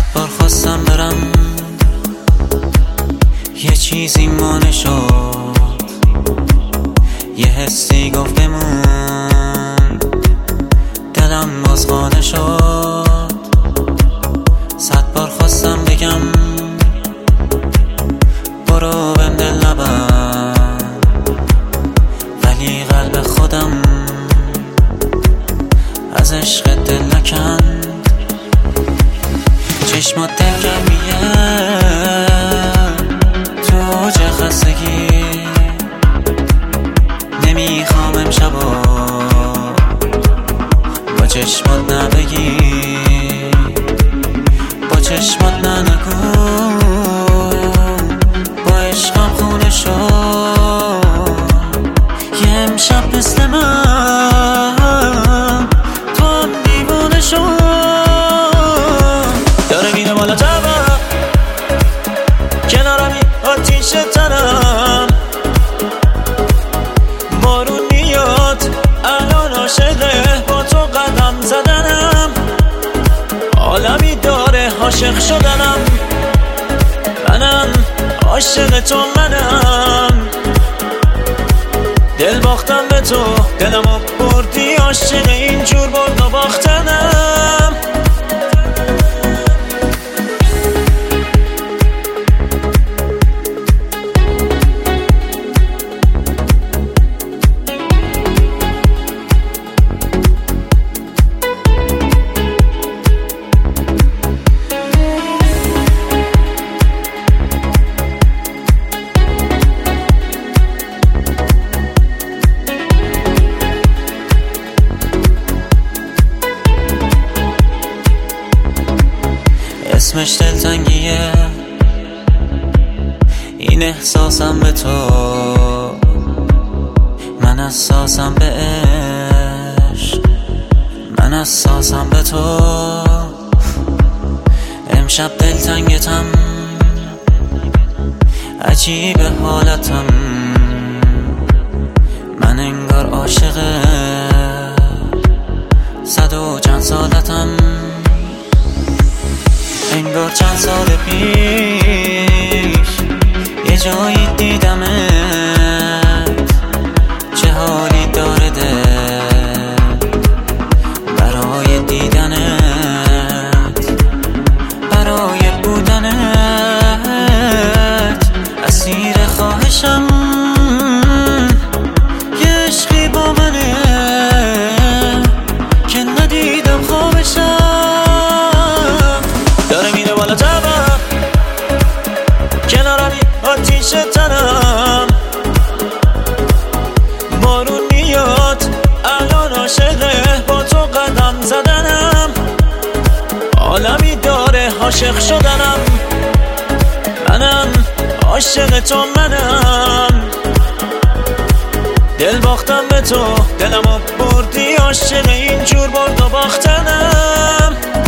بار خواستم برم یه چیزی مانع شد، یه حسی گفت بمون، دلم باز قانع شد. 100 بار خواستم بگم برو بهم دل نبند، ولی قلب خودم از عشق دل نکند. چشمات دلگرمیه تو اوج خستگی، نمیخوام امشبا با چشمات نبگی، با چشمات ننگو با عشقم خونه شد. یه امشب مثل من تو هم دیوونه شد. داره میره بالا جواب کنارمی آتیش تنم، بارون میاد الان عاشقه با تو قدم زدنم. عالمی داره عاشق شدنم، منم عاشق تو منم. دل باختم به تو دلمو بردی، عاشق اینجور برد و باختنم. اسمش دلتنگیه، این احساسم به تو، من اساسم به عشق، من اساسم به تو. امشب دلتنگتم، عجیب حالتم، من انگار عاشق 100 و چند سالتم. انگار چند سال پیش یه جایی دیدمت، چه حالی داره دل برای دیدنت، برای بودنت. اسیر خواهشم یه عشقی با منه که ندیدم خوابشم. کنارمی آتیش تنم، بارون میاد الان عاشقه با تو قدم زدنم. عالمی داره عاشق شدنم، منم عاشق تو منم. دل باختم به تو دلمو بردی، عاشق اینجور برد و باختنم.